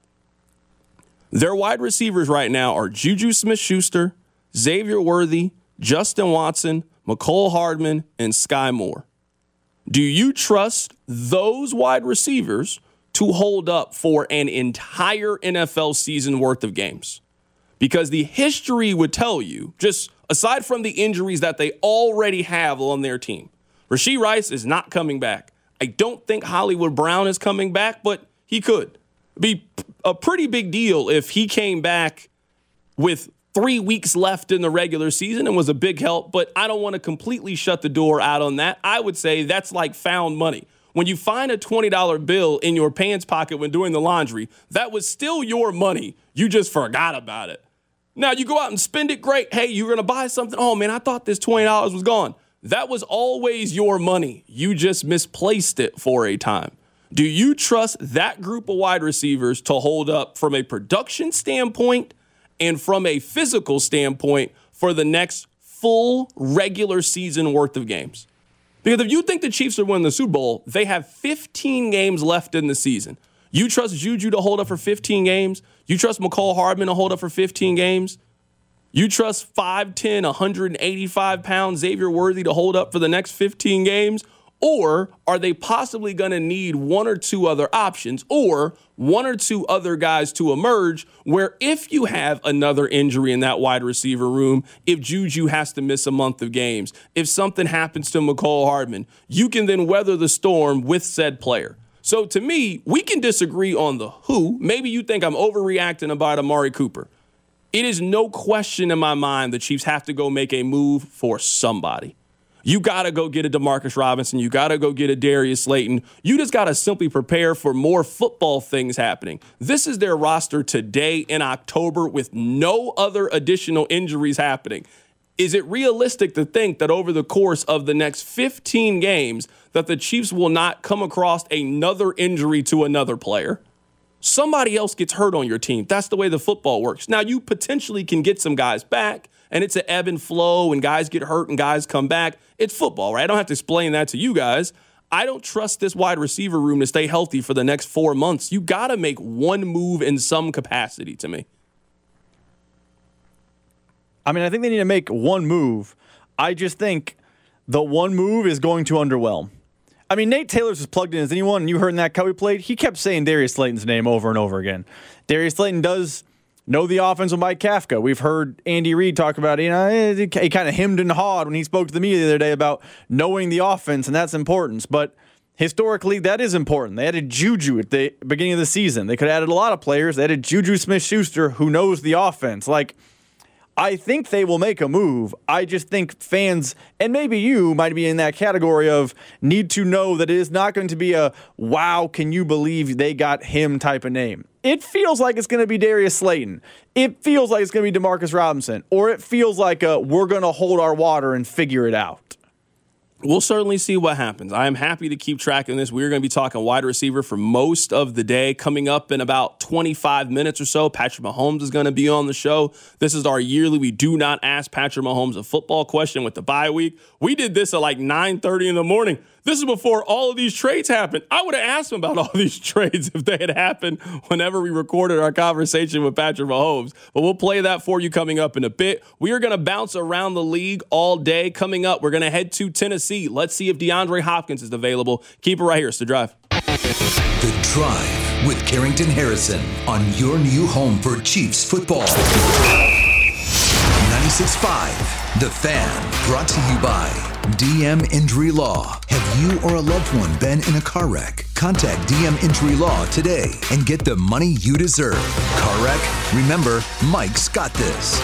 [SPEAKER 8] Their wide receivers right now are Juju Smith-Schuster, Xavier Worthy, Justin Watson, Mecole Hardman, and Sky Moore. Do you trust those wide receivers to hold up for an entire N F L season worth of games? Because the history would tell you, just aside from the injuries that they already have on their team, Rashee Rice is not coming back. I don't think Hollywood Brown is coming back, but he could. It'd be a pretty big deal if he came back with three weeks left in the regular season and was a big help, but I don't want to completely shut the door out on that. I would say that's like found money. When you find a twenty dollar bill in your pants pocket when doing the laundry, that was still your money. You just forgot about it. Now, you go out and spend it, great. Hey, you're going to buy something. Oh, man, I thought this twenty dollars was gone. That was always your money. You just misplaced it for a time. Do you trust that group of wide receivers to hold up from a production standpoint and from a physical standpoint for the next full regular season worth of games? Because if you think the Chiefs are winning the Super Bowl, they have fifteen games left in the season. You trust Juju to hold up for fifteen games? You trust Mecole Hardman to hold up for fifteen games? You trust five ten, one hundred eighty-five pound Xavier Worthy to hold up for the next fifteen games? Or are they possibly going to need one or two other options or one or two other guys to emerge where if you have another injury in that wide receiver room, if Juju has to miss a month of games, if something happens to Mecole Hardman, you can then weather the storm with said player. So to me, we can disagree on the who. Maybe you think I'm overreacting about Amari Cooper. It is no question in my mind the Chiefs have to go make a move for somebody. You got to go get a Demarcus Robinson. You got to go get a Darius Slayton. You just got to simply prepare for more football things happening. This is their roster today in October with no other additional injuries happening. Is it realistic to think that over the course of the next fifteen games that the Chiefs will not come across another injury to another player? Somebody else gets hurt on your team. That's the way the football works. Now, you potentially can get some guys back, and it's an ebb and flow, and guys get hurt and guys come back. It's football, right? I don't have to explain that to you guys. I don't trust this wide receiver room to stay healthy for the next four months. You got to make one move in some capacity to me.
[SPEAKER 9] I mean, I think they need to make one move. I just think the one move is going to underwhelm. I mean, Nate Taylor's as plugged in as anyone, and you heard in that cut we played, he kept saying Darius Slayton's name over and over again. Darius Slayton does know the offense with Mike Kafka. We've heard Andy Reid talk about, you know, he kind of hemmed and hawed when he spoke to the media the other day about knowing the offense, and that's important. But historically, that is important. They added Juju at the beginning of the season. They could have added a lot of players. They added Juju Smith-Schuster, who knows the offense. Like, I think they will make a move. I just think fans, and maybe you might be in that category of need to know that it is not going to be a, wow, can you believe they got him type of name. It feels like it's going to be Darius Slayton. It feels like it's going to be Demarcus Robinson. Or it feels like a, we're going to hold our water and figure it out.
[SPEAKER 8] We'll certainly see what happens. I am happy to keep tracking this. We're going to be talking wide receiver for most of the day. Coming up in about twenty-five minutes or so, Patrick Mahomes is going to be on the show. This is our yearly We Do Not Ask Patrick Mahomes a Football Question with the bye week. We did this at like nine thirty in the morning. This is before all of these trades happened. I would have asked him about all these trades if they had happened whenever we recorded our conversation with Patrick Mahomes. But we'll play that for you coming up in a bit. We are going to bounce around the league all day. Coming up, we're going to head to Tennessee. Let's see if DeAndre Hopkins is available. Keep it right here. It's The Drive.
[SPEAKER 7] The Drive with Carrington Harrison on your new home for Chiefs football. ninety-six point five, The Fan, brought to you by D M Injury Law. Have you or a loved one been in a car wreck? Contact D M Injury Law today and get the money you deserve. Car wreck? Remember, Mike's got this.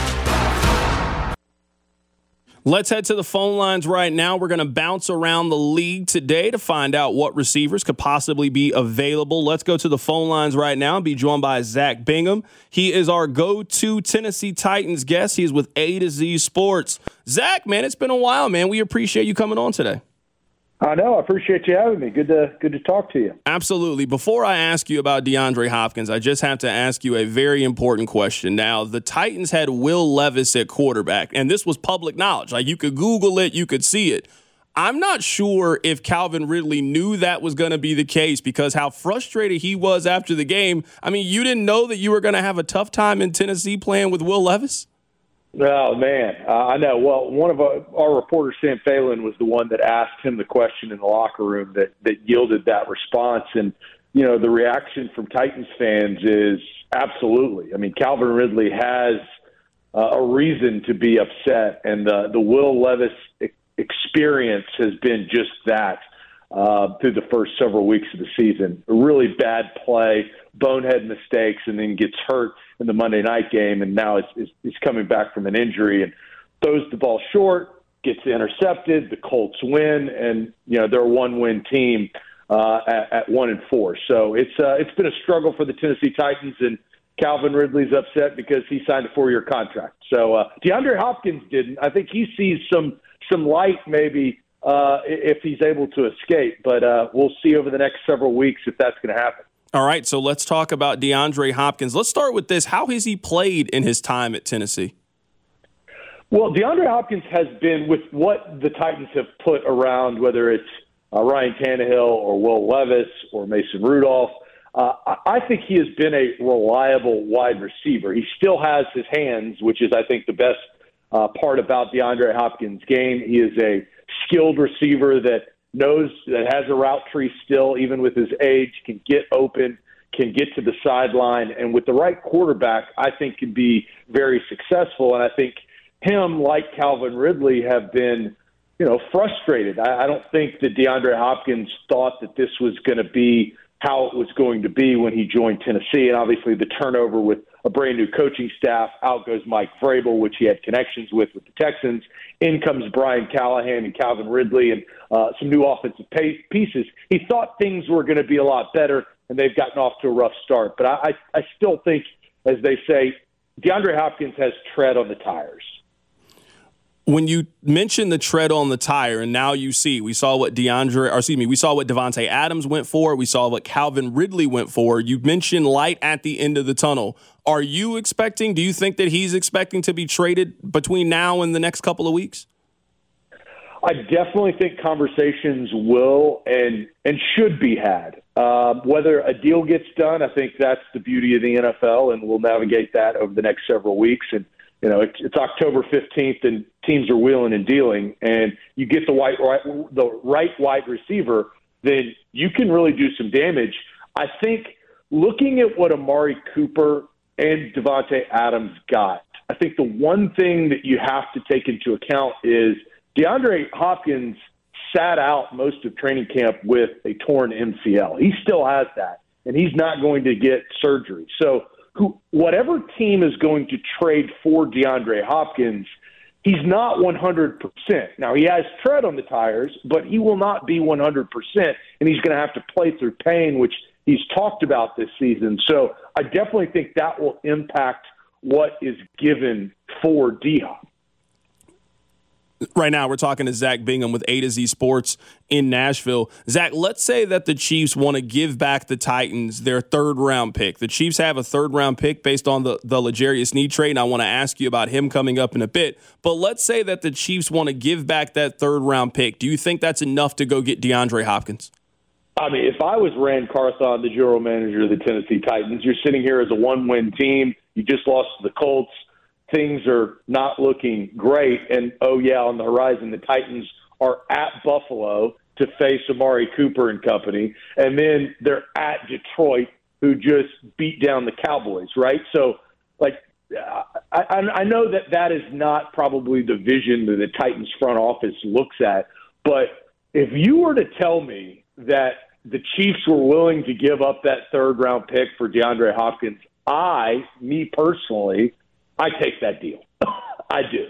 [SPEAKER 8] Let's head to the phone lines right now. We're going to bounce around the league today to find out what receivers could possibly be available. Let's go to the phone lines right now and be joined by Zach Bingham. He is our go-to Tennessee Titans guest. He is with A to Z Sports. Zach, man, it's been a while, man. We appreciate you coming on today.
[SPEAKER 16] I know. I appreciate you having me. Good to good to talk to you.
[SPEAKER 8] Absolutely. Before I ask you about DeAndre Hopkins, I just have to ask you a very important question. Now, the Titans had Will Levis at quarterback, and this was public knowledge. Like, you could Google it, you could see it. I'm not sure if Calvin Ridley knew that was going to be the case because how frustrated he was after the game. I mean, you didn't know that you were going to have a tough time in Tennessee playing with Will Levis?
[SPEAKER 16] Oh, man, uh, I know. Well, one of our, our reporters, Sam Phelan, was the one that asked him the question in the locker room that, that yielded that response. And, you know, the reaction from Titans fans is absolutely. I mean, Calvin Ridley has uh, a reason to be upset, and the, the Will Levis e- experience has been just that uh, through the first several weeks of the season. A really bad play, bonehead mistakes, and then gets hurt in the Monday night game, and now he's, he's coming back from an injury and throws the ball short, gets intercepted. The Colts win, and you know they're a one-win team uh, at, at one and four. So it's uh, it's been a struggle for the Tennessee Titans, and Calvin Ridley's upset because he signed a four-year contract. So uh, DeAndre Hopkins didn't. I think he sees some some light maybe uh, if he's able to escape, but uh, we'll see over the next several weeks if that's going to happen.
[SPEAKER 8] All right, so let's talk about DeAndre Hopkins. Let's start with this. How has he played in his time at Tennessee?
[SPEAKER 16] Well, DeAndre Hopkins has been with what the Titans have put around, whether it's uh, Ryan Tannehill or Will Levis or Mason Rudolph. Uh, I think he has been a reliable wide receiver. He still has his hands, which is, I think, the best uh, part about DeAndre Hopkins' game. He is a skilled receiver that knows that has a route tree still, even with his age, can get open, can get to the sideline, and with the right quarterback, I think can be very successful. And I think him, like Calvin Ridley, have been, you know, frustrated. I, I don't think that DeAndre Hopkins thought that this was going to be how it was going to be when he joined Tennessee. And obviously the turnover with a brand new coaching staff, out goes Mike Vrabel, which he had connections with with the Texans. In comes Brian Callahan and Calvin Ridley and uh, some new offensive pay- pieces. He thought things were going to be a lot better, and they've gotten off to a rough start. But I, I, I still think, as they say, DeAndre Hopkins has tread on the tires.
[SPEAKER 8] When you mention the tread on the tire, and now you see, we saw what DeAndre, or excuse me, we saw what Devontae Adams went for. We saw what Calvin Ridley went for. You mentioned light at the end of the tunnel. Are you expecting, do you think that he's expecting to be traded between now and the next couple of weeks?
[SPEAKER 16] I definitely think conversations will and and should be had. Uh, whether a deal gets done, I think that's the beauty of the N F L, and we'll navigate that over the next several weeks. And you know, it's, it's October fifteenth, and teams are wheeling and dealing, and you get the right, right the right wide receiver, then you can really do some damage. I think looking at what Amari Cooper and Devontae Adams got, I think the one thing that you have to take into account is DeAndre Hopkins sat out most of training camp with a torn M C L. He still has that, and he's not going to get surgery. So who, whatever team is going to trade for DeAndre Hopkins, he's not one hundred percent. Now, he has tread on the tires, but he will not be one hundred percent, and he's going to have to play through pain, which he's talked about this season. So I definitely think that will impact what is given for D-Hop.
[SPEAKER 8] Right now, we're talking to Zach Bingham with A to Z Sports in Nashville. Zach, let's say that the Chiefs want to give back the Titans their third-round pick. The Chiefs have a third-round pick based on the, the L'Jarius Sneed trade, and I want to ask you about him coming up in a bit. But let's say that the Chiefs want to give back that third-round pick. Do you think that's enough to go get DeAndre Hopkins?
[SPEAKER 16] I mean, if I was Rand Carthon, the general manager of the Tennessee Titans, you're sitting here as a one-win team. You just lost to the Colts. Things are not looking great. And, oh, yeah, on the horizon, the Titans are at Buffalo. to face Amari Cooper and company, and then they're at Detroit, who just beat down the Cowboys, right? So, like, I, I know that that is not probably the vision that the Titans front office looks at, but if you were to tell me that the Chiefs were willing to give up that third-round pick for DeAndre Hopkins, I, me personally, I take that deal. I do.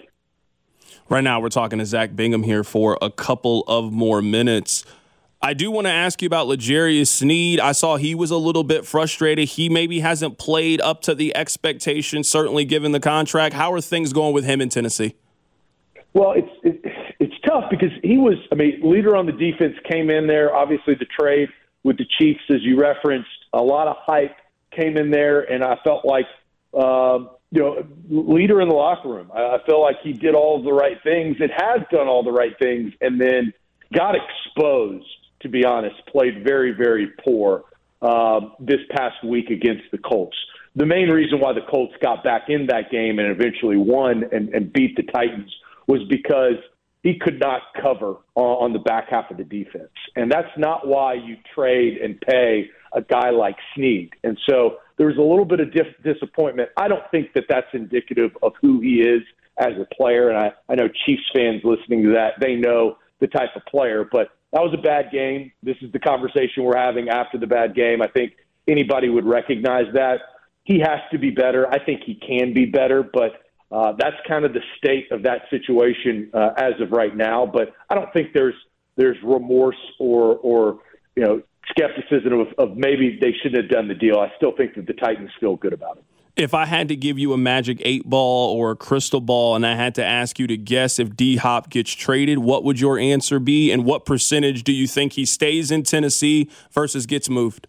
[SPEAKER 8] Right now, we're talking to Zach Bingham here for a couple of more minutes. I do want to ask you about L'Jarius Sneed. I saw he was a little bit frustrated. He maybe hasn't played up to the expectation, certainly given the contract. How are things going with him in Tennessee?
[SPEAKER 16] Well, it's it, it's tough because he was, I mean, leader on the defense, came in there. Obviously, the trade with the Chiefs, as you referenced, a lot of hype came in there, and I felt like, um, you know, leader in the locker room. I, I feel like he did all of the right things and has done all the right things, and then got exposed, to be honest, played very, very poor uh, this past week against the Colts. The main reason why the Colts got back in that game and eventually won and, and beat the Titans was because he could not cover on, on the back half of the defense. And that's not why you trade and pay a guy like Sneed. And so there was a little bit of dis- disappointment. I don't think that that's indicative of who he is as a player. And I, I know Chiefs fans listening to that, they know the type of player. But that was a bad game. This is the conversation we're having after the bad game. I think anybody would recognize that. He has to be better. I think he can be better, but uh, that's kind of the state of that situation uh, as of right now. But I don't think there's there's remorse or or you know skepticism of, of maybe they shouldn't have done the deal. I still think that the Titans feel good about it.
[SPEAKER 8] If I had to give you a magic eight ball or a crystal ball and I had to ask you to guess if D-Hop gets traded, what would your answer be? And what percentage do you think he stays in Tennessee versus gets moved?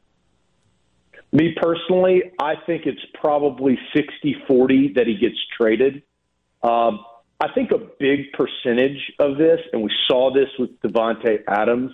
[SPEAKER 16] Me personally, I think it's probably sixty forty that he gets traded. Um, I think a big percentage of this, and we saw this with Davante Adams,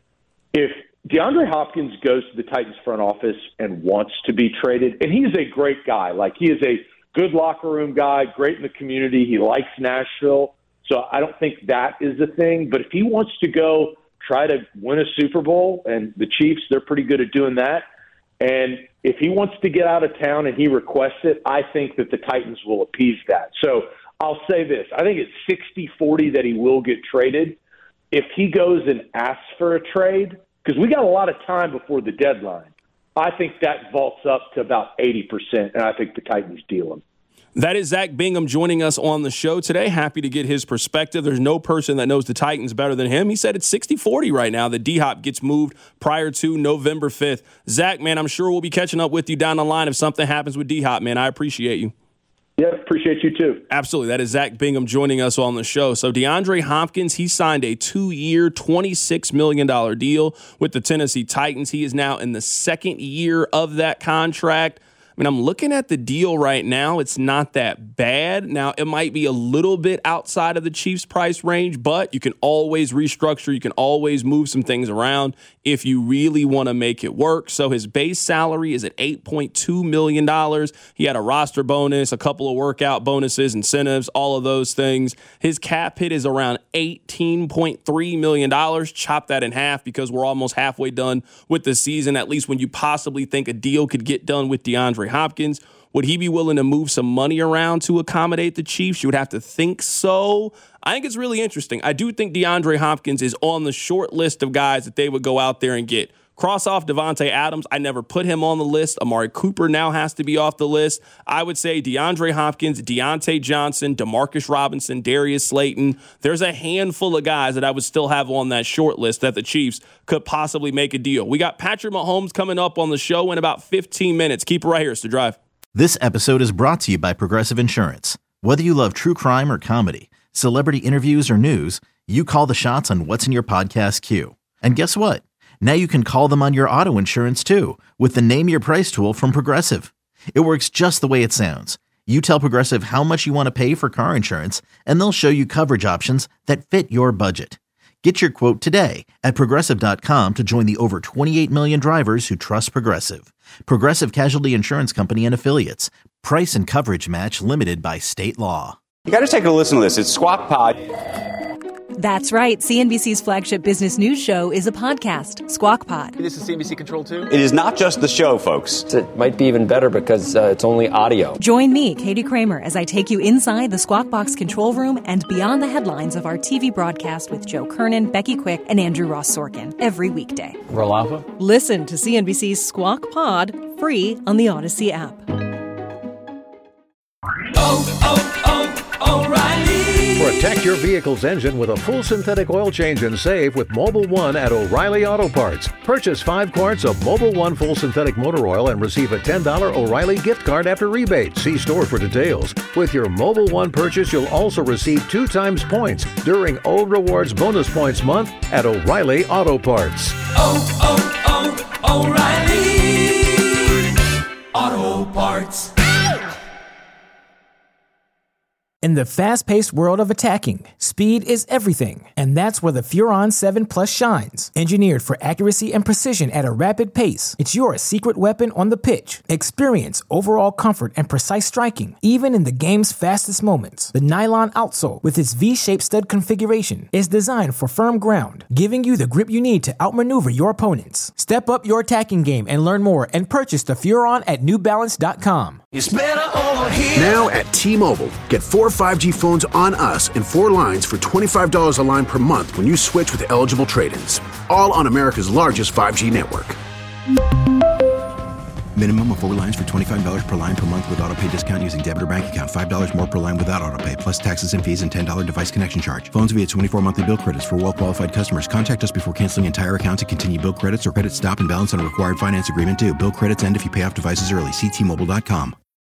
[SPEAKER 16] if DeAndre Hopkins goes to the Titans front office and wants to be traded, and he's a great guy. Like, he is a good locker room guy, great in the community. He likes Nashville. So I don't think that is the thing. But if he wants to go try to win a Super Bowl, and the Chiefs, they're pretty good at doing that, and if he wants to get out of town and he requests it, I think that the Titans will appease that. So I'll say this. I think it's sixty forty that he will get traded. If he goes and asks for a trade, because we got a lot of time before the deadline, I think that vaults up to about eighty percent, and I think the Titans deal him.
[SPEAKER 8] That is Zach Bingham joining us on the show today. Happy to get his perspective. There's no person that knows the Titans better than him. He said it's sixty forty right now that D-Hop gets moved prior to November fifth. Zach, man, I'm sure we'll be catching up with you down the line if something happens with D-Hop, man. I appreciate you.
[SPEAKER 16] Yeah, appreciate you too.
[SPEAKER 8] Absolutely. That is Zach Bingham joining us on the show. So DeAndre Hopkins, he signed a two-year, twenty-six million dollars deal with the Tennessee Titans. He is now in the second year of that contract. I mean, I'm looking at the deal right now. It's not that bad. Now, it might be a little bit outside of the Chiefs' price range, but you can always restructure. You can always move some things around if you really want to make it work. So his base salary is at eight point two million dollars. He had a roster bonus, a couple of workout bonuses, incentives, all of those things. His cap hit is around eighteen point three million dollars. Chop that in half because we're almost halfway done with the season, at least when you possibly think a deal could get done with DeAndre Hopkins. Would he be willing to move some money around to accommodate the Chiefs? You would have to think so. I think it's really interesting. I do think DeAndre Hopkins is on the short list of guys that they would go out there and get. Cross off Davante Adams. I never put him on the list. Amari Cooper now has to be off the list. I would say DeAndre Hopkins, Deontay Johnson, Demarcus Robinson, Darius Slayton. There's a handful of guys that I would still have on that short list that the Chiefs could possibly make a deal. We got Patrick Mahomes coming up on the show in about fifteen minutes. Keep it right here. It's The Drive.
[SPEAKER 6] This episode is brought to you by Progressive Insurance. Whether you love true crime or comedy, celebrity interviews or news, you call the shots on what's in your podcast queue. And guess what? Now you can call them on your auto insurance too with the Name Your Price tool from Progressive. It works just the way it sounds. You tell Progressive how much you want to pay for car insurance, and they'll show you coverage options that fit your budget. Get your quote today at Progressive dot com to join the over twenty-eight million drivers who trust Progressive. Progressive Casualty Insurance Company and Affiliates. Price and coverage match limited by state law.
[SPEAKER 17] You got to take a listen to this. It's Squawk Pod. That's right. C N B C's flagship business news show is a podcast, Squawk Pod.
[SPEAKER 18] This is C N B C Control two.
[SPEAKER 19] It is not just the show, folks.
[SPEAKER 18] It might be even better because uh, it's only audio.
[SPEAKER 17] Join me, Katie Kramer, as I take you inside the Squawk Box control room and beyond the headlines of our T V broadcast with Joe Kernan, Becky Quick, and Andrew Ross Sorkin every weekday.
[SPEAKER 18] Roll Alpha.
[SPEAKER 17] Listen to C N B C's Squawk Pod free on the Odyssey app.
[SPEAKER 20] Oh, oh, oh, O'Reilly.
[SPEAKER 21] Protect your vehicle's engine with a full synthetic oil change and save with Mobil one at O'Reilly Auto Parts. Purchase five quarts of Mobil one full synthetic motor oil and receive a ten dollars O'Reilly gift card after rebate. See store for details. With your Mobil one purchase, you'll also receive two times points during O Rewards Bonus Points Month at O'Reilly Auto Parts.
[SPEAKER 20] Oh, oh, oh, O'Reilly Auto Parts.
[SPEAKER 22] In the fast-paced world of attacking, speed is everything, and that's where the Furon seven Plus shines. Engineered for accuracy and precision at a rapid pace, it's your secret weapon on the pitch. Experience overall comfort and precise striking, even in the game's fastest moments. The nylon outsole, with its V-shaped stud configuration, is designed for firm ground, giving you the grip you need to outmaneuver your opponents. Step up your attacking game and learn more and purchase the Furon at New Balance dot com.
[SPEAKER 4] It's better over here. Now at T-Mobile, get four five G phones on us and four lines for twenty-five dollars a line per month when you switch with eligible trade-ins. All on America's largest five G network.
[SPEAKER 5] Minimum of four lines for twenty-five dollars per line per month with autopay discount using debit or bank account. five dollars more per line without autopay, plus taxes and fees and ten dollars device connection charge. Phones via twenty-four monthly bill credits for well-qualified customers. Contact us before canceling entire account to continue bill credits or credit stop and balance on a required finance agreement due. Bill credits end if you pay off devices early. See T Mobile dot com.